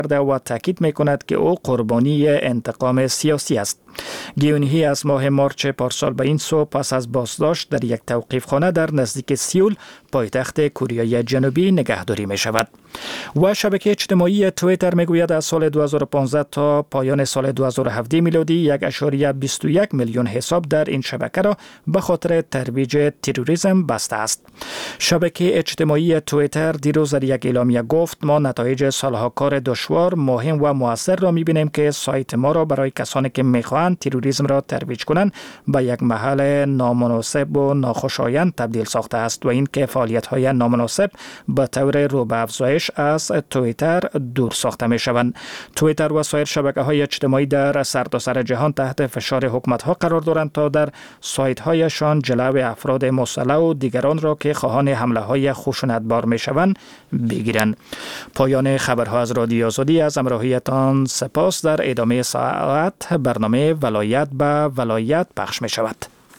و تاکید می‌کند که او قربانی انتقام سیاسی است. گیونهی از ماه مارچ پارسال به این سو پس از بازداشت در یک توقیفخانه در نزدیک سیول پایتخت کره جنوبی نگهداری می شود. و شبکه اجتماعی توییتر می گوید از سال 2015 تا پایان سال 2017 میلادی 1.21 میلیون حساب در این شبکه را به خاطر ترویج تروریسم بسته است. شبکه اجتماعی توییتر دیروز در یک اعلامیه گفت ما نتایج سالها کار دشوار، مهم و موثر را می بینیم که سایت ما را برای کسانی که می خواهند تروریسم را ترویج کنند به یک محل نامناسب و ناخوشایند تبدیل ساخته است و این که فعالیت‌های نامناسب به طور رو به افزایش از توییتر دور ساخته می شوند. توییتر و سایر شبکه‌های اجتماعی در سرتاسر جهان تحت فشار حکومت‌ها قرار دارند تا در سایت‌هایشان جلوی افراد مسلح و دیگران را که خواهان حمله‌های خشونتبار می‌شوند بگیرند. پایان خبرها از رادیو آزادی. از همراهیتان سپاس. در ادامه ساعت برنامه ولایت به ولایت پخش می‌شود.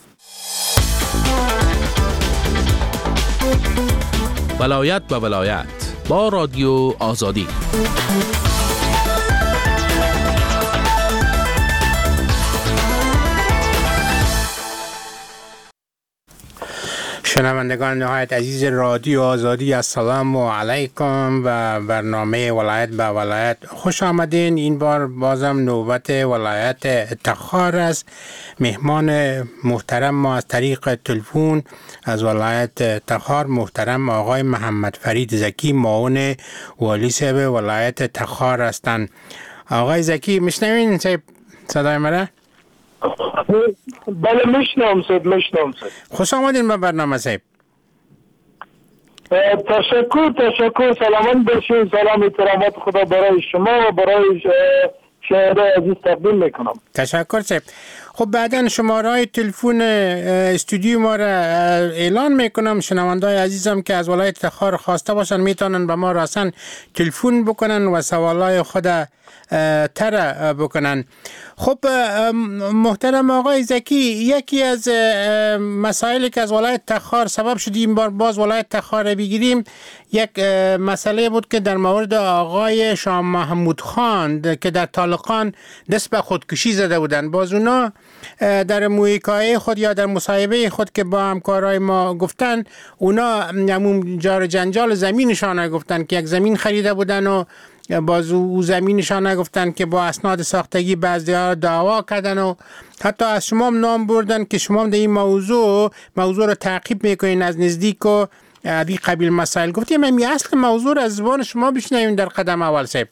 ولایت به ولایت با رادیو آزادی. شنوندگان نهایت عزیز رادیو آزادی، السلام علیکم و برنامه ولایت به ولایت خوش آمدین. این بار بازم نوبت ولایت تخار است. مهمان محترم ما از طریق تلفن از ولایت تخار محترم آقای محمد فرید زکی، معاون والی صاحب ولایت تخار هستند. آقای زکی میشنوین صدای مرا؟ بله میشنم صاحب. خوش آمدین به برنامه صاحب. تشکر. سلامت باشین. سلام احترامات خدا برای شما و برای شهره عزیز تقدیم میکنم. تشکر صاحب. خب بعداً شماره تلفن استودیو ما را اعلان میکنم. شنوندای عزیزم که از ولایت تخار خواسته باشن میتونن به ما راسن تلفن بکنن و سوالای خود طرح بکنن. خب محترم آقای زکی، یکی از مسائلی که از ولایت تخار سبب شد این بار باز ولایت تخار بگیریم، یک مسئله بود که در مورد آقای شاه محمود خان که در طالقان دست به خودکشی زده بودن. باز اونا در مویکای خود یا در مصاحبه خود که با همکارای ما گفتن، اونا همون جار جنجال زمینشان گفتن که یک زمین خریده بودن و باز او زمینشان نگفتن که با اسناد ساختگی بعضی‌ها دعوا کردن و حتی از شما نام بردن که شما در این موضوع رو تعقیب میکنین از نزدیک و این قبیل مسائل. گفتیم همین اصل موضوع از زبان شما بشنویم در قدم اول صاحب.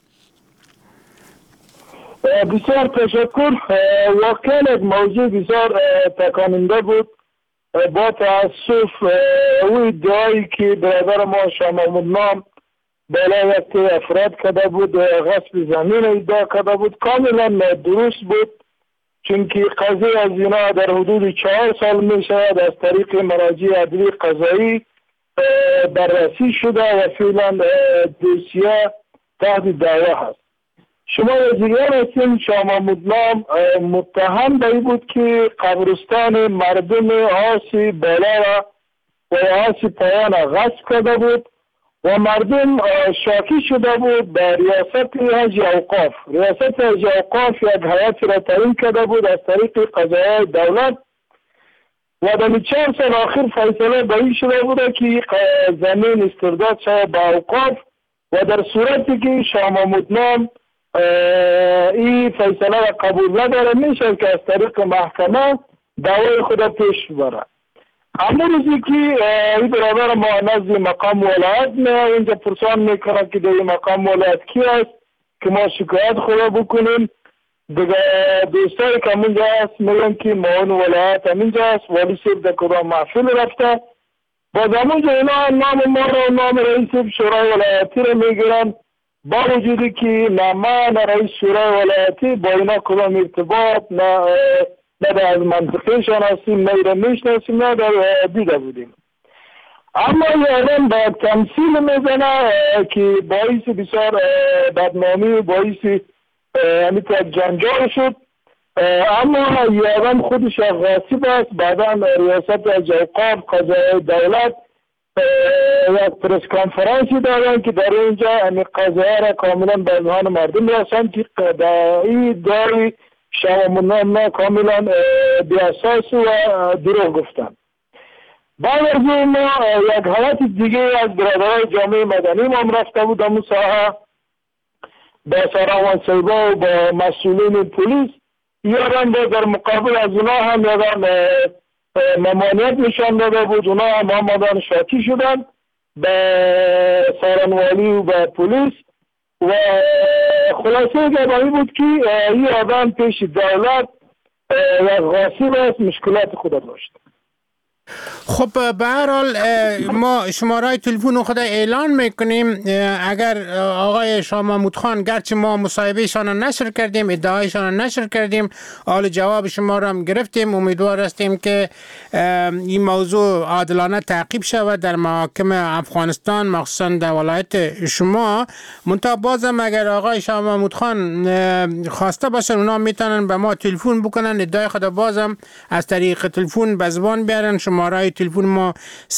بسیار تشکر. واقعا یک موضوع بسیار تکاننده بود. با تاسف او ادعایی که برادر ما شاه محمود نام بالای وقت افراد کرده بود غصب زمین ادعا کرده بود کاملا درست بود، چون که قضیه از اینا در حدود 4 سال می شود از طریق مراجع عدلی قضایی بررسی شده و فعلا دوسیه تحت دعوا هست. شما یادگار هستین شاه محمود نام متهم به این بود که قبرستان مردم آسی بالا و آسی پایان غصب کرده بود و مردم شاکی شده بود به ریاست حج اوقاف. ریاست حج اوقاف یک هیئتی را تعیین کرده بود از طریق قضایای دولت و در 4 سال آخر فیصله به این شده بود که زمین استرداد شود به اوقاف و در صورتی که شاه محمود نام این فیصله را قبول نداره میشه که از طریق محکمه دعوای خود پیش ببره. اما روزی که این برادر ما نزد مقام ولایت اینجا پرسان میکنه که در مقام ولایت کی است که ما شکایت خود بکنیم، دیگه دوستایی که همونجا هست میگن که معاون ولایت همینجا هست، والی صاحب در کدام محفل رفته، باز همونجا اینا نام ما رو نام رئیس شورای ولایتی رو میگیرن، با وجودی که نه ما نه رئیس شورای ولایتی با اینا کدام ارتباط نه از منطقهشان هستیم، نه ایره میشناسیم، نه در دیده بودیم. اما یه آدم با تمثیل میزنه که باعث بسیار بدنامی باعث همیت جنجال شد. اما یه آدم خودش غاصب است، بعدا ریاست حج اوقاف قضای دولت یک پرس کانفرانسی دارن که در اینجا این قضیه را کاملا به اذهان مردم رساند که این داری شما کاملا بی اساس و دروغ گفتن. بعد از این ما یک حالت دیگه از برادرای جامعه مدنی ما رفته بود در ساحه با سراوان سیبا و با مسئولین پلیس یادم در مقابل از اونا هم یادم ممانعت نشان داده بود. اونا هم آمدن شاکی شدن به سارنوالی و به پلیس و خلاصه گواهی بود که این آدم پیش دولت یک غاصب است، مشکلات خود داشت. خب به هر حال ما شماره تلفن خود اعلان میکنیم. اگر آقای شاه محمود خان گرچه ما مصاحبهشان را نشر کردیم، ادعایشان را نشر کردیم، حال جواب شما را هم گرفتیم، امیدوار هستیم که این موضوع عادلانه تعقیب شود در محاکم افغانستان، مخصوصا در ولایت شما. منتها بازم اگر آقای شاه محمود خان خواسته باشن اونا میتونن به ما تلفن بکنن، ادعای خود بازم از طریق تلفن به زبان بیارن. شماره تلفن ما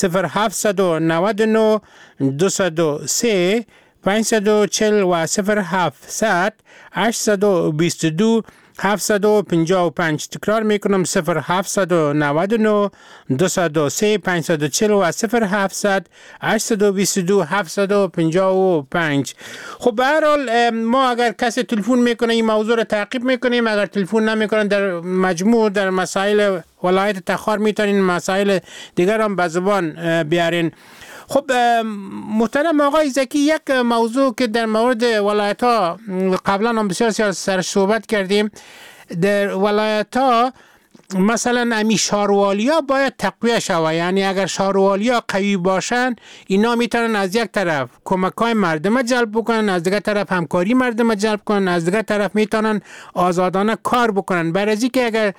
0799 203 540 و 0700 822 755. تکرار میکنم 0799 203 540 و 0700 822 755. خب به هر حال ما اگر کسی تلفن میکنه این موضوع رو تعقیب میکنیم، اگر تلفن نمیکنن در مجموع در مسائل ولایت تخار میتونین مسائل دیگر هم به زبان بیارین. خب محترم آقای زکی، یک موضوع که در مورد ولایت ها قبلا هم بسیار سر صحبت کردیم، در ولایت ها مثلا امی شاروالی ها باید تقویه شود. یعنی اگر شاروالی ها قوی باشن اینا میتونن از یک طرف کمک های مردم جلب بکنن، از دیگر طرف همکاری مردم جلب کنن، از دیگر طرف میتونن آزادانه کار بکنن. برای که اگر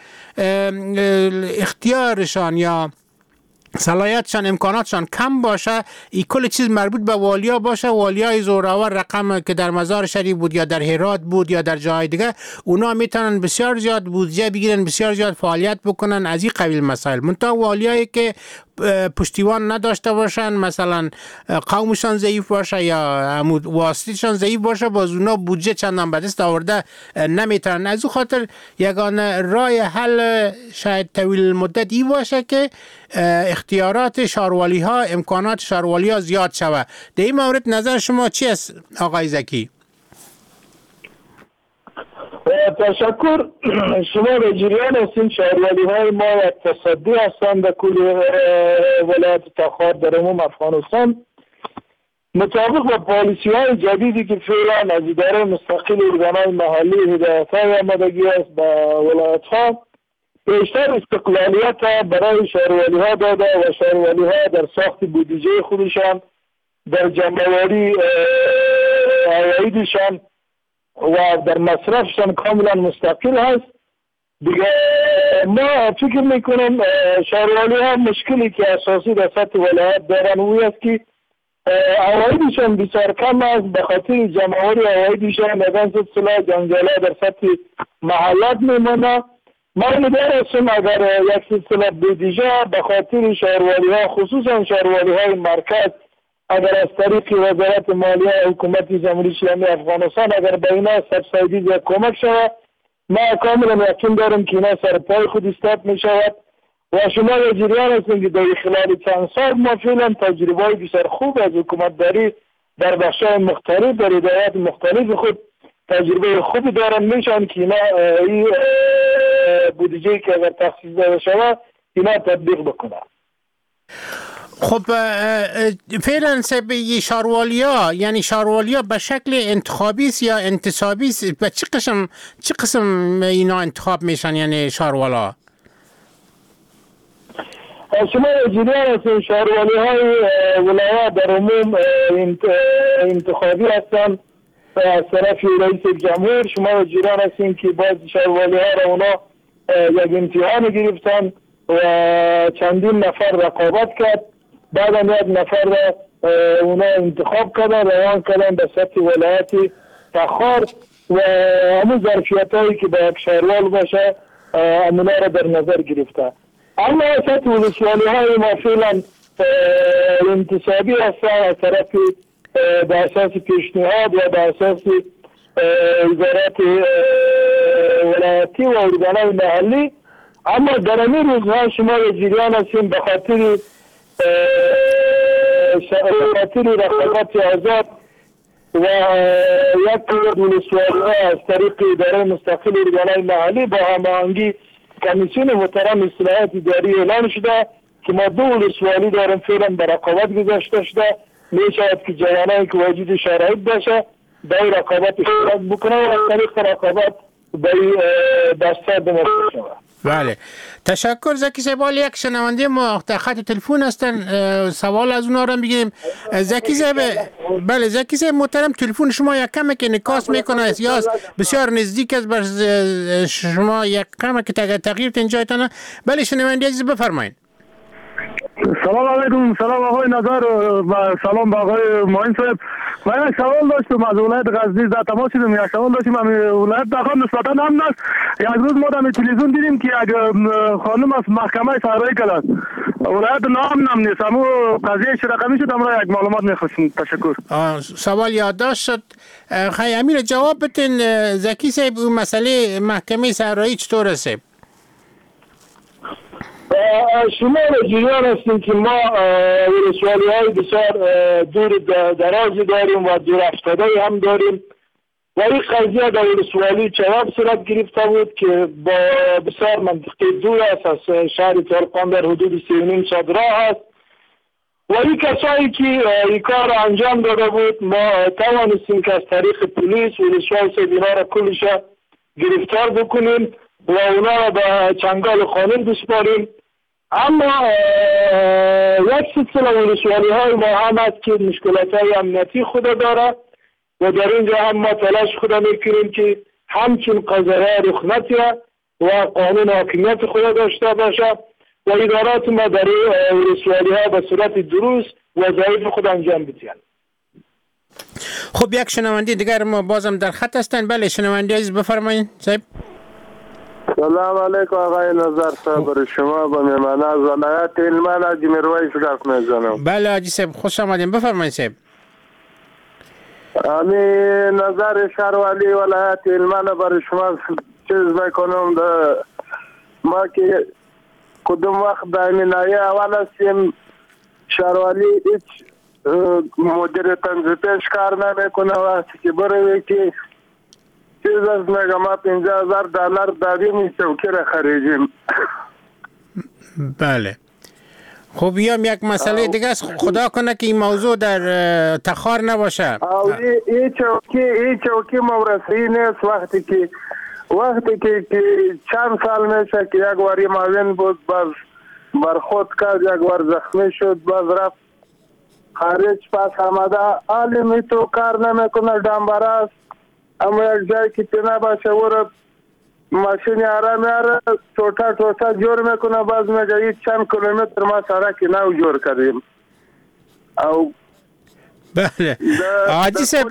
اختیارشان یا صلاحیتشان امکاناتشان کم باشه، این کل چیز مربوط به والیا باشه، والیای زوراور رقم که در مزار شریف بود یا در هرات بود یا در جای دیگه، اونا میتونن بسیار زیاد بودجه بگیرن، بسیار زیاد فعالیت بکنن از این قبیل مسائل. منتها والیایی که پشتیوان نداشته باشن، مثلا قومشان ضعیف باشه یا واسطیشان ضعیف باشه، باز اونا بودجه چندان به دست آورده نمیتونن. از او خاطر یگانه راه حل شاید طویل مدت ای باشه که اختیارات شاروالی ها، امکانات شاروالی ها زیاد شود. در این مورد نظر شما چی است آقای زکی؟ تشکر. شما به جریان هستین شهروالی های ما اقتصادی هستند در کل ولایت تخار در عموم افغانستان. مطابق با پالیسی های جدیدی که فعلا از اداره مستقل ارگانهای محلی هدایت های آمدگی است به ولایت ها، بیشتر استقلالیت برای شهروالی ها داده و شهروالی ها در ساخت بودجه خودشان، در جمع‌آوری عوایدشان و در مصرفشان کاملا مستقل هست. دیگه ما فکر میکنم شهروالی ها مشکلی که اساسی در سطح ولایت دارن اوی است که عوایدشان بسیار کم است. به خاطر جمع‌آوری عوایدشان در سلسله جنگاله در سطح محلات میمانه. ما میدار هستیم اگر یک سلسله بودجه به خاطر شهروالی ها، خصوصا شهروالی های مرکز، اگر از طریق وزارت مالیه حکومت جمهوری اسلامی افغانستان اگر به اینا سبسایدی یا کمک شود، ما کاملا یقین دارم که اینا سر پای خود استاد می شود. و شما به جریان هستیم که در خلال چند سال ما فعلا تجربه های بسیار خوب از حکومت داری در بخش‌های مختلف، در هدایات مختلف خود تجربه خوبی دارن، میشن که اینا این بودجه‌ای که اگر تخصیص داده شود اینا تطبیق بکنن. خب فعلا سبی شاروالیا، یعنی شاروالیا به شکل انتخابی است یا انتصابی است؟ به چه قسم اینا انتخاب میشن یعنی شاروالا؟ شما جریان هستین شاروالی های ولایت در عموم انتخابی هستن از طرف رئیس جمهور. شما جریان هستین که باز شاروالی ها را اونا یک امتحان گرفتن و چندین نفر رقابت کرد، بعد یک نفر را اونا انتخاب کردن، روان کردن به سطح ولایت تخار و همون ظرفیت هایی که به یک شهروال باشه امونا را در نظر گرفته. اما سطح ولسوالی های ما فعلا انتصابی هستن از طرف به اساس پیشنهاد و به اساس وزارت ولایتی و ارگانهای محلی. اما در این روزها شما جریان هستیم به خاطر رقابت آزاد و یک تعداد ولسوالی‌ها از طریق اداره مستقل ارگانهای محلی با هماهنگی کمیسیون محترم اصلاحات اداری اعلان شده که ما 2 ولسوالی داریم فعلا به رقابت گذاشته شده. میشود که جوانایی که واجد شرایط باشه به رقابت اشتراک بکنه و از طریق رقابت به دسته دمسته شده. بله، تشکر زکی صاحب. یک شنونده ما خط تلفن هستن، سوال از اونها رو بگیریم. زکی صاحب، بله زکی صاحب محترم، تلفن شما یک کمی که نکاس میکنه یا بسیار نزدیک است بر شما، یک کمی که تغییر اینجایتانه. بله شنونده عزیز بفرمایید. سلام علیکم. سلام آقای نظر و سلام با آقای معین صاحب. من یک سوال داشتم از ولایت غزنی، در تماس شدم. یک سوال داشتم، ولایت داخل نسبتا امن است. یک روز ما در تلویزیون دیدیم که یک خانم از محکمه صحرایی کلات ولایت نام نیست. همو قضیه چه رقمی شد؟ امروز یک معلومات می‌خواستم. تشکر. سوال یادداشت شد. خیلی امیر جواب بتین زکی صاحب، اون مسئله محکمه صحرایی چطور است؟ شما جریان هستیم که ما ولسوالی های بسیار دور درازی داریم و دور افتاده هم داریم و این قضیه در ولسوالی چواب صورت گرفته بود که با بسیار منطقه دور است از شهر ترکان در حدود 3.5 راه است و این کسایی که این کار انجام داده بود ما توانستیم که از طریق پلیس ولسوالی اینا را کلش گرفتار بکنیم و اونا را به چنگال قانون بسپاریم. اما یک سلسله ولسوالی های ما هم هست که مشکلات های امنیتی خود داره و در اینجا هم ما تلاش خود میکنیم که همچون قضایه رخنتی و قانون حاکمیت خود داشته باشه و ادارات ما در ولسوالی ها به صورت درست وظایف خود انجام بدهند. خب یک شنونده دیگر ما بازم در خط هستند. بله شنونده عزیز بفرمایید صاحب. سلام علیکم آقای نظر صاحب، شما با میمانه از ولایت هلمند حاجی میرویس گفت میزنم. بله حاجی صاحب خوش آمدین، بفرمایید صاحب. امی نظر شهروالی ولایت هلمند برای شما چیز میکنم. ما که کدوم وقت در نایه اول هستیم، شهروالی هیچ مدیر تنظیفش کار نمیکنه. وقتی که بروی که چیز از میگم ما $50,000 داریم این چوکی را خریدیم. بله خب بیام یک مسئله دیگه است، خدا کنه که این موضوع در تخار نباشه. این چوکی مورسی نیست. وقتی که چند سال میشه که یک واری معاون بود، باز برخود کرد، یک وار زخمی شد، باز رفت خارج، پس آمده حالی میتو کار نمیکنه، دنبره است. اما یک جایی که تنه باشه او را ماشین آرام یاره توتا جور میکنه، باز میگه این چند کیلومتر ما سرکی نو جور کردیم. او بله آجی صاحب،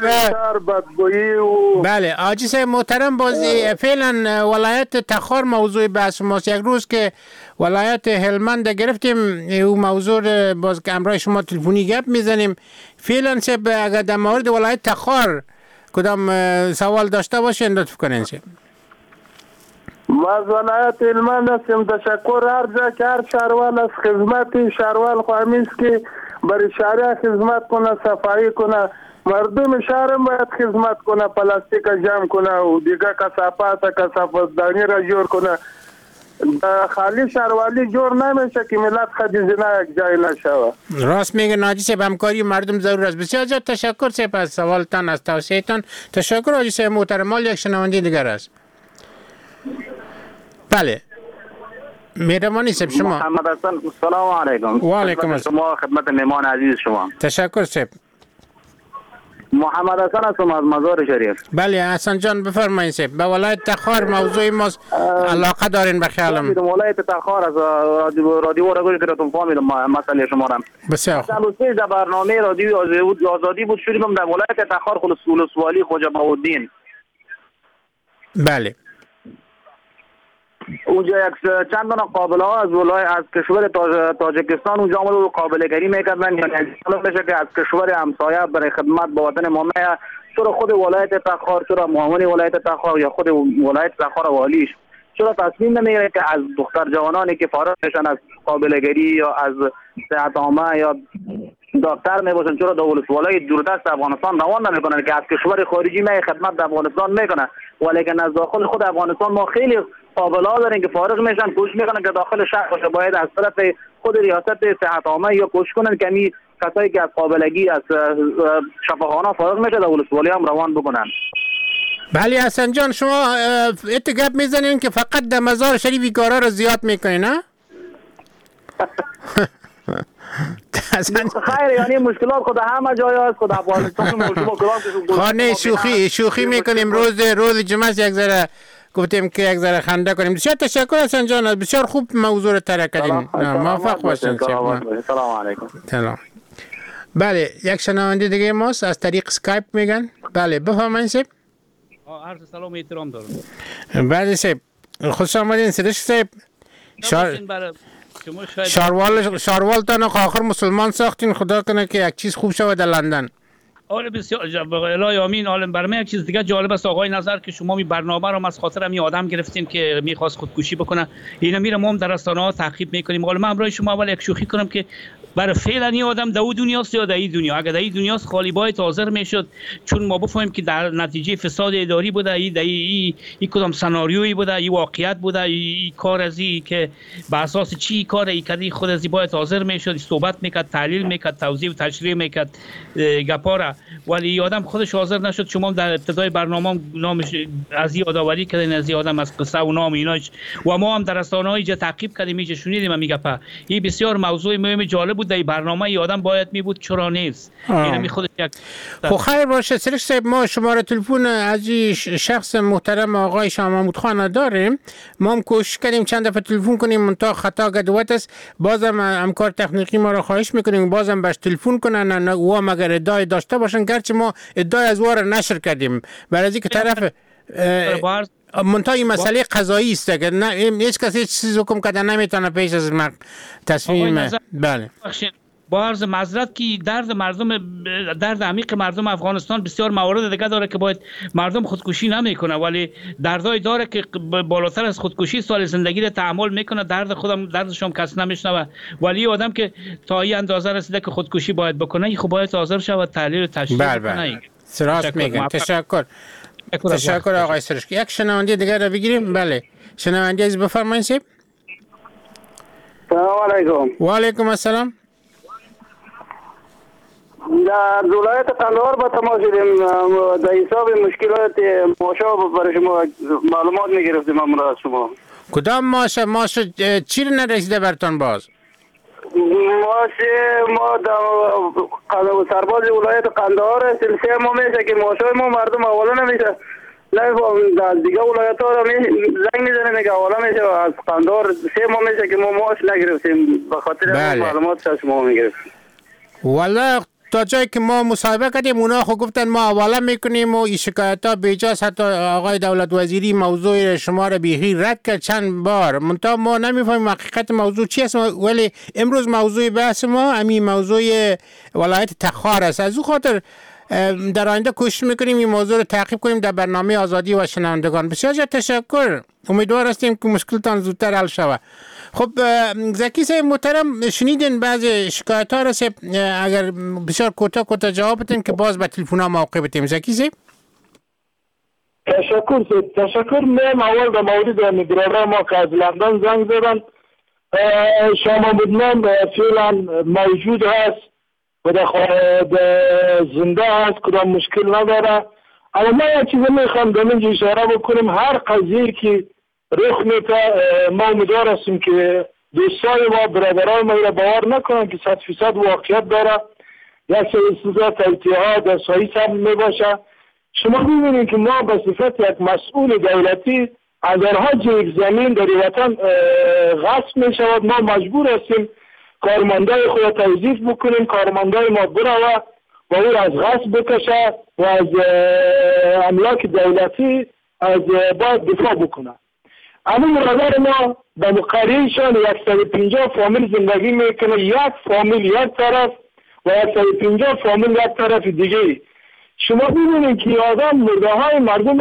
بله آجی صاحب محترم، بازی فعلا ولایت تخار موضوع بحث ماست. یک روز که ولایت هلمند گرفتیم او موضوع باز که امرای شما تلفنی گپ میزنیم. فعلا صاحب اگر در مورد ولایت تخار کدام سوال داشته باشین لطف کنین صاحب. ما از ولایت هلمند هستیم. تشکر. هر جا که هر شهروال از خدمت شهروال خواهمیست که برای شهر خدمت کنه، صفایی کنه، مردم شهرم باید خدمت کنه، پلاستیک جمع کنه و دیگه کثافت دانی را جور کنه. خالی شهروالی جور نمیشه که ملت خدیزنه یک جای نشوه. راست میگه ناجی صاحب، همکاری مردم ضرور است. بسیار زیاد تشکر صاحب از سوالتان، از توصیه‌تان. تشکر آجی صاحب محترم. یک شنونده دیگر است. بله مهربانی صاحب شما. محمد حسن. سلام علیکم. و علیکم السلام. شما خدمت مهمان عزیز شما. تشکر صاحب. محمد حسن هستم از مزار شریف. بله حسن جان بفرمایید صاحب. به ولایت تخار موضوع ما علاقه دارین به خیالم. ولایت تخار از رادیو را گوش کردم، فهمیدم مسئله شما را. بسیار خوب. در برنامه رادیو آزادی بود، شدیم در ولایت تخار ولسوالی خواجه بهاءالدین. بله اونجا چند تا قابله ها از کشور تاجیکستان اونجا آمده و قابله گری میکردن، یعنی معلوم میشه که از کشور همسایه برای خدمت به وطن ما میاد. چرا خود ولایت تخار، چرا معاون ولایت تخار یا خود ولایت تخار والیش چرا تصمیم نمیگیره که از دختر جوانانی که فارغ میشن از قابله گری یا از صحت عامه یا دکتر میباشن، چرا در ولسوالی دوردست افغانستان روان نمیکنن که از کشور خارجی می خدمت در افغانستان میکنن، ولیکن از داخل خود افغانستان ما خیلی قابله ها داریم که فارغ میشن، کوشش میکنن که داخل شهر باشه. باید از طرف خود ریاست صحت عامه یا کوشش کنن که می کسایی که از قابلگی از شفاخانه فارغ میشه در ولسوالی هم روان بکنن. بله حسن جان، شما اتگاب میزنین که فقط در مزار شریف کارا رو زیاد میکنین نه؟ خیر، یعنی مشکلات خود همه جای است، خود افغانستان خانه شوخی میکنیم. روز جمعه یک ذره گفتیم که یک ذره خنده کنیم. بسیار تشکر حسن جان، بسیار خوب موضوع رو طرح کردیم. موفق باشین. سلام علیکم. سلام. بله، یک شنونده دیگه ماست از طریق اسکایپ میگن. بله بفرمایید سیب. عرض سلام و احترام دارم. بله سیب، خوش آمدین سرش سیب. شاروال تا آخر مسلمان ساختین، خدا کنه که یک چیز خوب شود در لندن. آره بسیار الهی آمین. عالم برای من یک چیز دیگه جالب است آقای نظر که شما می برنامه رو از خاطر می آدم گرفتین که میخواست خودکشی بکنه، اینا میره ما هم در رسانه ها تعقیب میکنیم. حالا من همراه شما اول یک شوخی کنم که برای فعلا این آدم در اون دنیاست یا در این دنیا. اگر در این دنیاست خالی باید حاضر میشد، چون ما بفهمیم که در نتیجه فساد اداری بوده، این کدام سناریویی بوده، این واقعیت بوده، این کار ازی که به اساس چی کار ای کردی، خود ازی باید حاضر میشد، صحبت میکرد، تحلیل میکرد، توضیح و تشریح میکرد گپارا، ولی این آدم خودش حاضر نشد. شما در ابتدای برنامه نامش از این یادآوری کردین، از این آدم از قصه و نام ایناش، و ما هم در رسانه‌ها اینجا تعقیب کردیم، اینجا شنیدیم میگه این بسیار موضوع مهم جالب بود. در برنامه ای آدم باید می بود، چرا نیست؟ اینا می خودش یک خب خیر باشه. سرش صاحب، ما شماره تلفن از شخص محترم آقای شاه محمود خان داریم. ما هم کوشش کردیم چند دفعه تلفن کنیم، منتها خطا گدوت است. بازم همکار تکنیکی ما را خواهش میکنیم بازم بهش تلفن کنن و مگر ادعای داشته باشن، گرچه ما ادعای از وار نشر کردیم برای اینکه طرف منتها این مسئله قضایی است که نه هیچ کسی هیچ چیز حکم کرده نمیتونه پیش از تصمیم. بله با عرض معذرت که درد عمیق مردم افغانستان بسیار موارد دیگه داره که باید مردم خودکشی نمیکنه، ولی دردای داره که بالاتر از خودکشی سال زندگی رو تحمل میکنه. دردش هم کس نمیشنوه، ولی آدم که تا این اندازه رسیده که خودکشی باید بکنه، خب باید حاضر شود تحلیل و تشریح کنه. سراست میگن. تشکر آقای سرشکی. یک شنونده دیگه رو بگیریم. بله شنونده از بفرمایید سیب. سلام علیکم. و علیکم السلام. در ولایت قندهار با تماس شدیم، در حساب مشکلات ماشا برای شما معلومات میگرفتیم امروز از شما. کدام ماش چی نرسیده برتان باز؟ ما در سرباز ولایت قندهار سلسله ما میشه که ماشای ما مردم اولا نمیشه، نمیفهم در دیگه ولایت ها را زنگ میزنه میگه اولا میشه، از قندهار 3 ماه میشه که ما ماش نگرفتیم، به خاطر معلومات از شما میگرفتیم. والا تا جایی که ما مصاحبه کردیم اونا خود گفتن ما حواله میکنیم و این شکایت ها بیجاست. حتی آقای دولت وزیری موضوع شما را بیخی رد کرد چند بار، منتها ما نمیفهمیم حقیقت موضوع چی است. ولی امروز موضوع بحث ما همین موضوع ولایت تخار است. از او خاطر در آینده کوشش میکنیم این موضوع رو تعقیب کنیم در برنامه آزادی و شنوندگان. بسیار تشکر. امیدوار هستیم که مشکلتان زودتر حل شود. خب زکی صاحب محترم، شنیدین بعضی شکایت ها رسید، اگر بسیار کوتاه جواب بدین که باز به تلفن ها موقع بدیم. زکی صاحب تشکر. من اول در مورد میگراره ما که از لندن زنگ زدن، شاه محمود نام فعلا موجود هست و در زنده هست، کدام مشکل نداره. اما ما یک چیز میخوام در اینجا اشاره بکنیم، هر قضیه که رخ میده ما امیدوار هستیم که دوستای ما برادرای ما را باور نکنن که 100% واقعیت داره، یک سری توطئه‌ها در سایت هم میباشه. شما ببینید که ما به صفت یک مسئول دولتی هزارها جیب زمین در وطن غصب میشود، ما مجبور هستیم کارمندای خود توظیف بکنیم، کارمندای ما بروه و او از غصب بکشه و از املاک دولتی از باید دفاع بکنه. همون برادر ما به قریهشان 150 فامیل زندگی میکنه، یک فامیل یک طرف و 150 فامیل یک طرف دیگه. شما ببینید که آدم مرده های مردم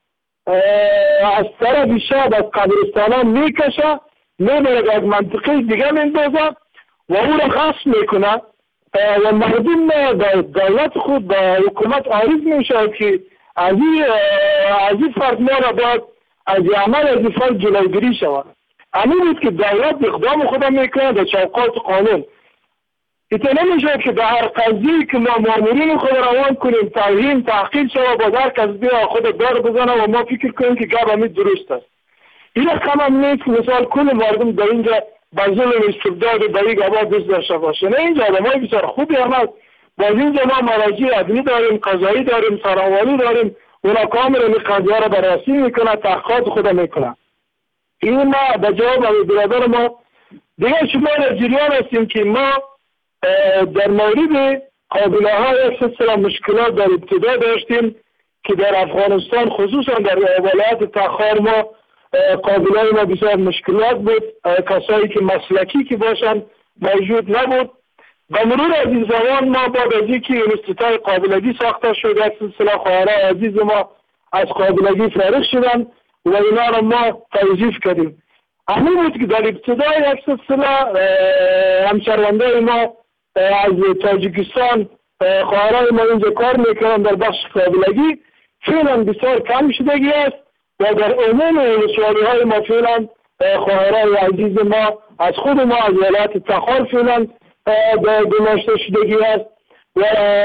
از طرف شب از قبرستان ها میکشه، میبرد از منطقه دیگه میندازه و او را غصب میکنه و مردم دولت خود با حکومت عارض میشه که از این فرد ما را باید از عمل از این فرد جلوگیری شود. همین بود که دولت اقدام خود میکنه در چوکات قانون. ایتا نمیشه که در هر قضیه که ما مامورین خود روان کنیم توهین تحقیل شود باز هر کس بیا خود دار بزنه و ما فکر کنیم که گپ همین درست است. این کم هم نیست که مثال کل مردم در اینجا با ظلم استبداد به یک عباد دست داشته باشه. نه، اینجا آدمای بسیار خوبی هم هست. باز اینجا ما مراجع عدلی داریم، قضایی داریم، سرحوالی داریم، اونا کاملا این قضیه را بررسی میکنه، تحقیقات خود میکنه. این ما به جواب برادر ما دیگه شما در جریان هستیم که ما در مورد قابله های یک سلسله مشکلات در ابتدا داشتیم که در افغانستان خصوصا در ولایت تخار ما قابله های ما بسیار مشکلات بود، کسایی که مسلکی که باشن موجود نبود. به مرور از این زمان ما بعد از اینکه انستیتوی قابلگی ساخته شد یک سلسله خواهرای عزیز ما از قابلگی فارغ شدن و اینا را ما توظیف کردیم. همین بود که در ابتدای یک سلسله همشهروندای ما از تاجیکستان خواهرای ما اینجا کار میکنن در بخش قابلگی فعلا بسیار کم شدگی است و در عموم ولسوالی های ما فعلا خواهرای عزیز ما از خود ما از ولایت تخار فعلا گماشته شدگی است. و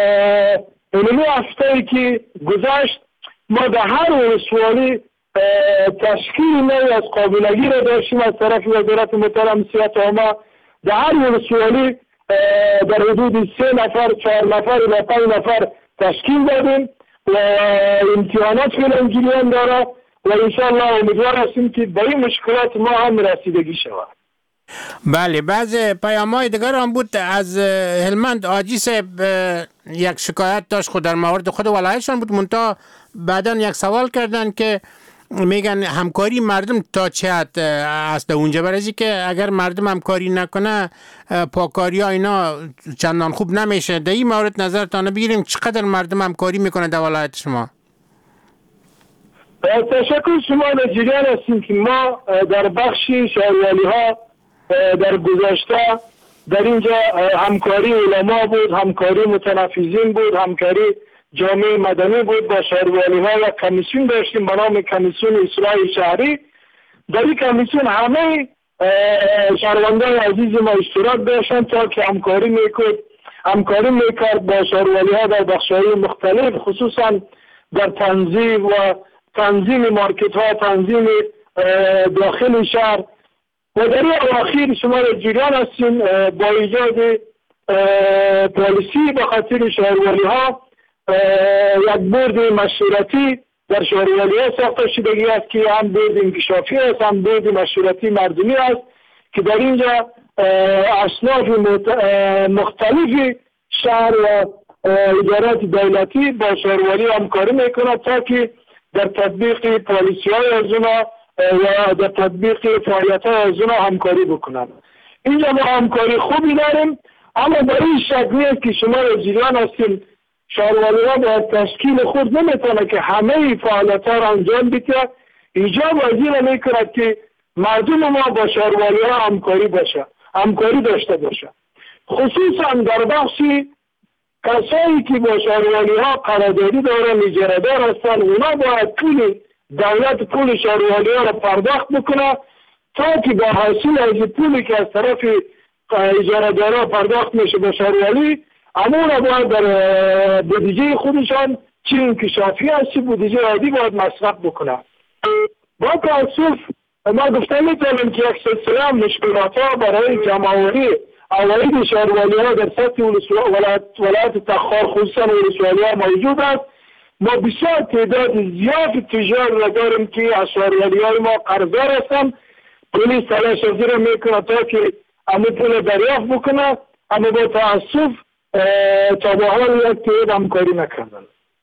اینمی هفته‌ای که گذشت ما در هر ولسوالی تشکیل نوعی از قابلگی را داشتیم از طرف وزارت محترم صحت عامه. در هر ولسوالی در حدود 3 نفر 4 نفر و 5 نفر تشکیل دادیم و امتحانات فعلا جریان داره و انشاءالله امیدوار هستیم که به این مشکلات ما هم رسیدگی شود. بله، بعض پیام‌های دیگر هم بود از هلمند. آجی صاحب یک شکایت داشت خود در مورد خود ولایتشان بود، منتها بعداً یک سوال کردن که میگن همکاری مردم تا چه حد است اونجا، برای که اگر مردم همکاری نکنه پاکاری ها اینا چندان خوب نمیشه. در این مورد نظرتان بگیریم چقدر مردم همکاری میکنه در ولایت شما؟ تشکر شما. نجریان هستیم که ما در بخش شهریالی ها در گذشته در اینجا همکاری علما بود، همکاری متنفذین بود، همکاری جامعه مدنی بود. با شهریالی ها یک کمیسیون داشتیم به نام کمیسیون اصلاح شهری. در این کمیسیون همه شهروندان عزیز ما اشتراک داشتن تا که همکاری میکرد با شهریالی ها در بخش‌های مختلف، خصوصا در تنظیم مارکت ها، تنظیم داخل شهر. و در این اواخیر شما را جریان هستیم با ایجاد پالیسی به خاطر شهریالی ها یک بورد مشورتی در شهریالی ها ساخته شدگی است که هم بورد انکشافی است هم بورد مشورتی مردمی است که در اینجا اصناف مختلف شهر و ادارات دولتی با شهریالی همکاری میکنند تا که در تطبیق پالیسی های از اونا و در تطبیق فعالیت های از اونا همکاری بکنند. اینجا ما همکاری خوبی داریم، اما در این شکل نیست که شما را جریان هستیم شهریالی ها با تشکیل خود نمیتونه که همه فعالیت ها را انجام بده. ایجاب از این میکند که مردم ما با شهریالی ها همکاری داشته باشه، خصوصا در بخشی کسایی که با شهریالی ها قراردادی دارن، اجاره دار هستن، اونا باید دولت پول شهریالی ها را پرداخت بکنه تا که با حاصل از پولی که از طرف اجاره دارا پرداخت میشه به شهریالی امون باید در بودجه خودشان چه انکشافی هست چه بودجه عادی باید مصرف بکنه. با تاسف ما گفته میتونیم که یک سلسله مشکلات ها برای جمع‌آوری عواید شهریالی ها در سطح ولایت تخار خصوصا ولسوالی ها موجود است. ما بسیار تعداد زیاد تجار را داریم که از شهریالی های ما قرضدار هستند. پلیس تلاش را میکنه تا که همه پول دریافت بکنه، اما با تاسف تا به حال یک تعداد همکاری نکردن.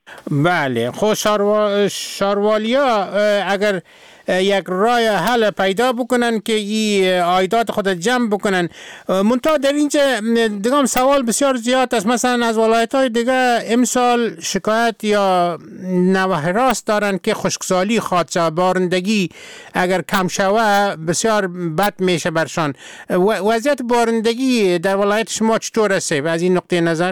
بله. خب شاروالیا اگر یک راه حل پیدا بکنن که این عایدات خود جمع بکنن، منتها در اینجا دیگه سوال بسیار زیاد است. مثلا از ولایت‌های دیگه امسال شکایت یا نوه راست دارن که خشکسالی خاطر بارندگی اگر کم شوه بسیار بد میشه برشان. وضعیت بارندگی در ولایت شما چطور است از این نقطه نظر؟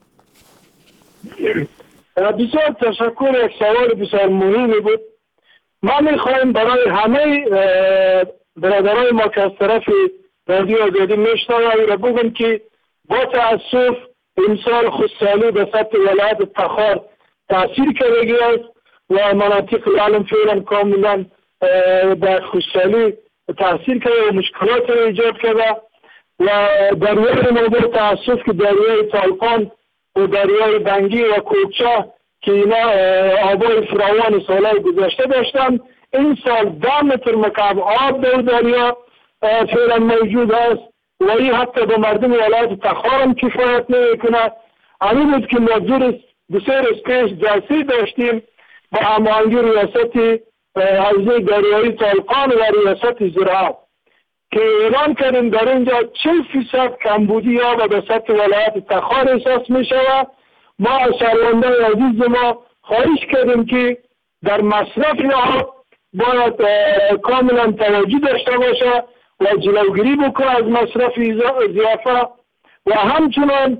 بسیار تشکر. یک سوال بسیار مهمی بود. ما میخوایم برای همه برادرای ما که از طرف رادیو آزادی میشنوند را بگم که با تاسف امسال خشکسالی به سطح ولایت تخار تاثیر کردگی است و مناطق العالم فعلا کاملا در خشکسالی تاثیر کرده و مشکلات ایجاد کرده و دریای ما با تاسف که دریای طالقان و دریای بنگی و کوکچه که اینا آبای فراوان سالهای گذشته داشتن، این سال 10 متر مکعب آب در دریا فعلا موجود است و این حتی به مردم ولایت تخار هم کفایت نمیکنه. همین بود که ما دو سه روز پیش جلسه داشتیم با هماهنگی ریاست حوزه دریایی طالقان و ریاست زراعت که اعلان کردیم در اینجا 40% کمبودی آب به سطح ولایت تخار احساس می شود. ما از شهروندان عزیز ما خواهش کردیم که در مصرف آب باید کاملا توجه داشته باشه و جلوگیری بکنه از مصرف اضافه و همچنان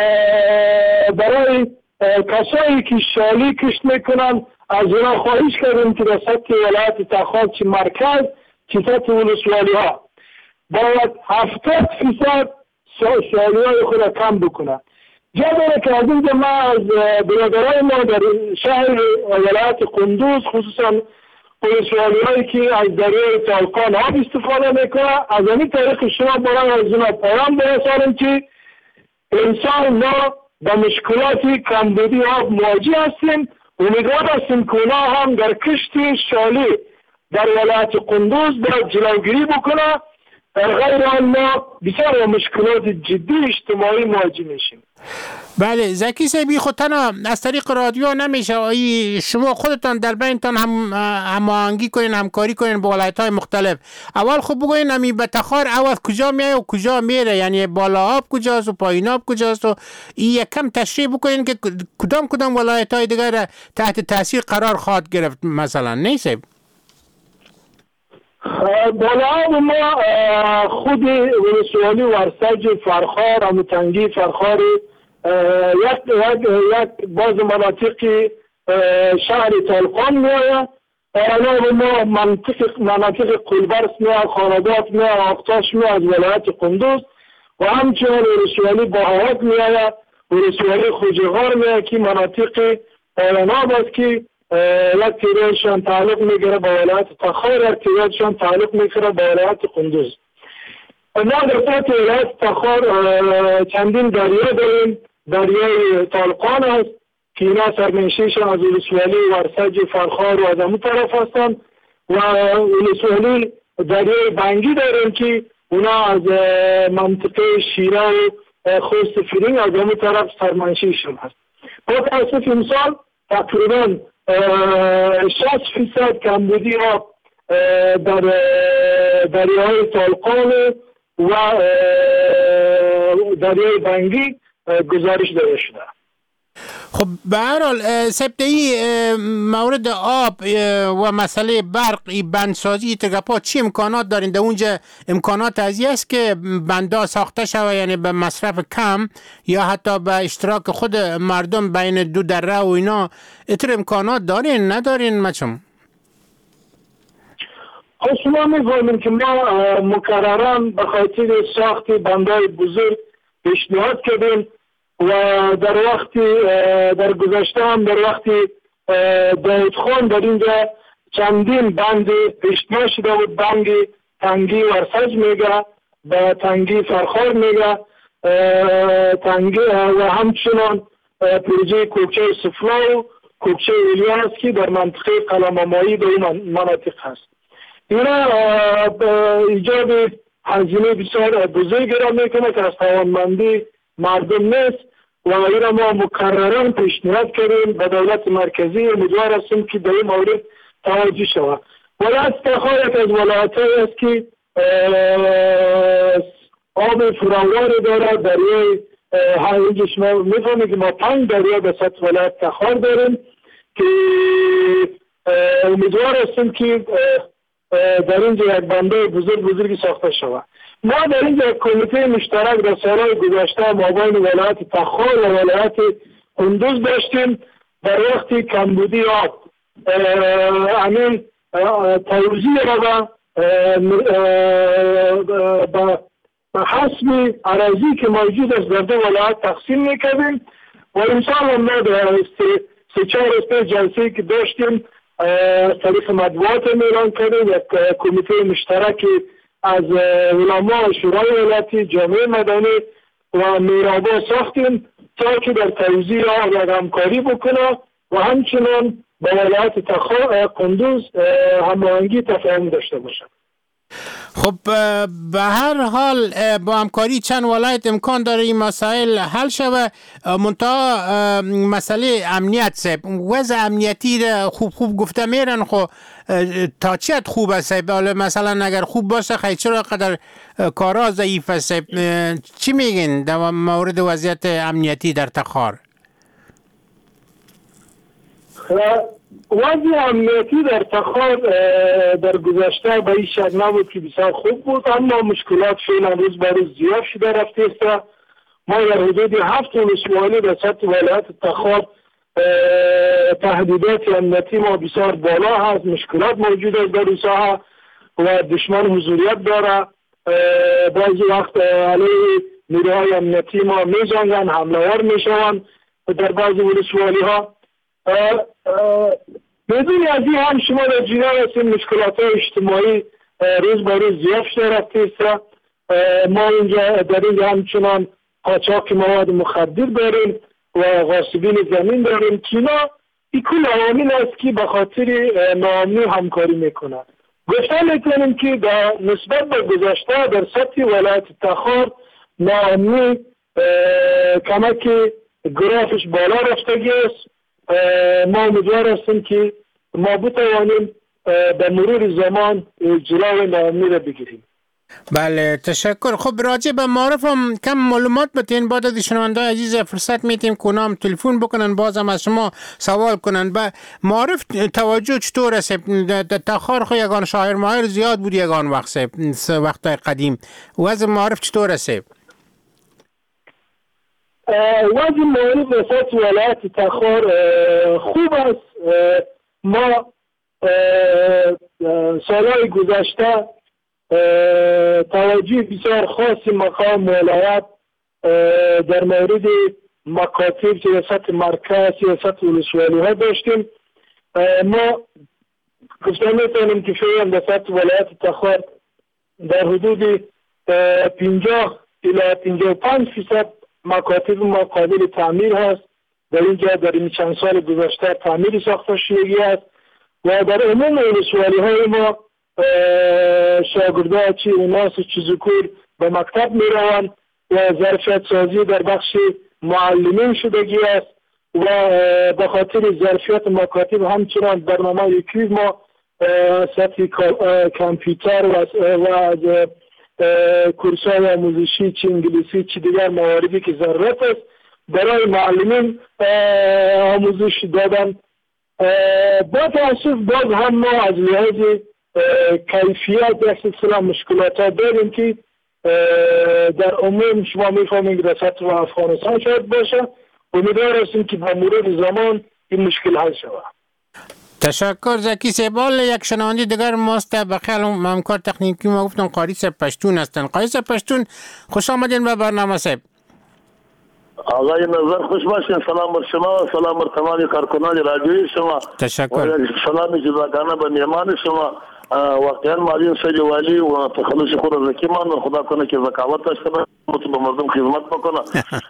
برای کسایی که شالی کشت میکنن از اونا خواهش کردیم که در سطح ولایت تخار چه مرکز چه سطح ولسوالی ها باید 70% شالی های خود کم بکنه. جا داره که از اینجا ما از برادرای ما در شهر ولایت قندوز خصوصا ولسوالی هایی که از دریای طالقان آب استفاده میکنه از این طریق شما برای از اونا پیام برسانیم که انسان ما با مشکلات کمبودی آب مواجه هستیم. امیدوار هستیم که اونا هم در کشت شالی در ولایت قندوز باید جلوگیری بکنه. غیر آن ما بسیار مشکلات جدی اجتماعی مواجه میشیم. بله زکی صاحبی، خود تنها از طریق رادیو نمیشه، شما خودتان در بینتان هماهنگی کنین، همکاری کنین با ولایت‌های مختلف. اول خب بگوین همی به تخار اول کجا میای و کجا میره، یعنی بالا آب کجاست و پایین آب کجاست و این یک کم تشریح بکنین که کدام ولایت‌های دیگر تحت تاثیر قرار خواهد گرفت مثلا. نیست بالا آب ما خود ولسوالی ورسج فرخار هموتنگی فرخار یک باز مناطق شهر طالقان میآید. علاوه ما مناطق قلبرس میآید، خانادات میآید، آفتاش میآید از ولایت قندوز و همچنین ولسوالی باهوات میآید، ولسوالی خوجغار میآید که مناطق پایاناب است که یک تعدادشان تعلق میگیره با ولایت تخار، یک تعدادشان تعلق میگیره با ولایت قندوز. ما در سطح ولایت تخار چندین دریا داریم. دریای طالقان است که اینا سرمنشیشان از ولسوالی ورسج فرخار و از همون طرف هستند و ولسوالی دریای بنگی داریم که اونا از منطقه شیره و خوست فرینگ از همون طرف سرمنشیشان هست. با تاسف امسال تقریبا 60% کمبودی آب در دریای طالقان و دریای بنگی گزارش داده شده. خب به هر حال سبتهی مورد آب و مسئله برق بندسازی تگپا چی امکانات دارین؟ در اونجا امکانات ازی است که بندا ساخته شوه، یعنی به مصرف کم یا حتی به اشتراک خود مردم بین دو دره و اینا، اتر امکانات دارین ندارین مچم؟ خب شما می‌فهمین که ما مکرران به خاطر ساخت بندای بزرگ پیشنهاد کردیم و در گذشته هم در وقتی داود خان در اینجا چندین بند پیشنهاد شده بود. بند تنگی ورسج میگه، به تنگی فرخار میگه، تنگی و همچنان پروژه کوکچه سفلا و کوکچه الیاس که در منطقه قلمامایی در این مناطق هست. اینا ایجاد هزینه بسیار بزرگی را میکنه که از توانمندی مردم نیست و این ما مکررا پیشنهاد کردیم به دولت مرکزی. امیدوار هستیم که در این مورد توجه شود. ولایت تخار یک از ولایت‌هایی است که آب فراوانی دارد. دریای اینجا شما میفهمید که ما 5 دریا به سطح ولایت تخار داریم که امیدوار هستیم که در اینجا یک بنده بزرگی ساخته شود. ما در اینجا یک کمیته مشترک در سالهای گذشته مابین ولایت تخار و ولایت کندوز داشتیم. در وقتی کمبودی آب همین توزیع را به حسب اراضی که موجود است در 2 ولایت تقسیم میکردیم و امسال ما در 3-4 جلسه که داشتیم طریق مطبوعات اعلان کردیم. یک کمیته مشترک از علما شورای ولایتی، جامعه مدنی و میرابا ساختیم تا که در توزیع آب یک همکاری بکنه و همچنان با ولایت تخار کندوز هماهنگی تفاهم داشته باشد. خب به هر حال با همکاری چند ولایت امکان داره این مسائل حل شود. منتها مسئله امنیت سب وضع امنیتی خوب گفته میرن. خب تا چی خوب است؟ مثلا اگر خوب باشه خیلی چرا قدر کارا ضعیف است؟ چی میگین در مورد وضعیت امنیتی در تخار؟ وضع امنیتی در تخار در گذشته به این شکل نبود که بسیار خوب بود، اما مشکلات فعلا روز به روز زیاد شده رفته است. ما در حدود 7 ولسوالی در سطح ولایت تخار تهدیدات امنیتی ما بسیار بالا هست. مشکلات موجود است در این ساحه و دشمن حضوریت داره. بعضی وقت علیه نیروهای امنیتی ما می‌جنگند، حمله‌آور میشوند در بعضی ولسوالی ها. بدون از این هم شما در جریان هستید مشکلات اجتماعی روز به روز زیاد شده رفته است. ما در اینجا همچنان قاچاق مواد مخدر داریم و غاصبین زمین داریم که اینا این کل عوامل است که به خاطر ناامنی همکاری میکنند. گفته میکنیم که در نسبت به گذشته در سطح ولایت تخار ناامنی کمک گرافش بالا رفتگی است. ما امیدوار هستیم که ما بتوانیم به مرور زمان جلوی ناامنی را بگیریم. بله تشکر. خب راجع به معارف هم کم معلومات بتین بعد از شنونده‌های عزیز فرصت میتیم کنام تلفن بکنن بازم از شما سوال کنن. به معارف توجه چطور است؟ در تخار خو یگان شاعر ماهر زیاد بود یگان وقتای قدیم. وضع معارف چطور است؟ وضع معارف به سطح ولایت تخار خوب است. ما سالهای گذشته توجه بسیار خاصی مقام ولایت در مورد مکاتب که در سطح مرکز یا سطح ولسوالی ها داشتیم. ما گفته میتونیم که فعلا در سطح ولایت تخار در حدود 50 الی 55% مکاتب ما قابل تعمیر هست. در اینجا در این چند سال گذشته تعمیر ساخته شدگی است و در عموم ولسوالی های ما شاگردان چی اوناس چی ذکور به مکتب می روند و ظرفیت سازی در بخش معلمین شدگی است و به خاطر ظرفیت مکاتب همچنان برنامه یکی ما سطح کامپیوتر و از کورس‌های آموزشی چی انگلیسی چی دیگر مواردی که ضرورت است برای معلمین آموزش دادن. با تأسف باز هم ما از لحاظ کیفیت یک سلسله مشکلات ها داریم که در عموم شما میفهمید در سطح افغانستان شاید باشه. امیدوار هستیم که با مرور زمان این مشکل حل شود. تشکر. زکی سیبال یک شنونده دیگر ماست به خیال همکار تکنیکی ما گفتم قاری صاحب پشتون هستن. قاری صاحب پشتون خوش آمدین به برنامه صاحب. آقای نظر خوش باشین. سلام بر شما، سلام بر تمام کارکنان رادیویی شما. تشکر. سلام جزاگانه به میهمان شما. واقعا معلم سید والی و تخلص خود زکی مان خدا کنه که ذکاوت داشته باشه به مردم خدمت بکنه.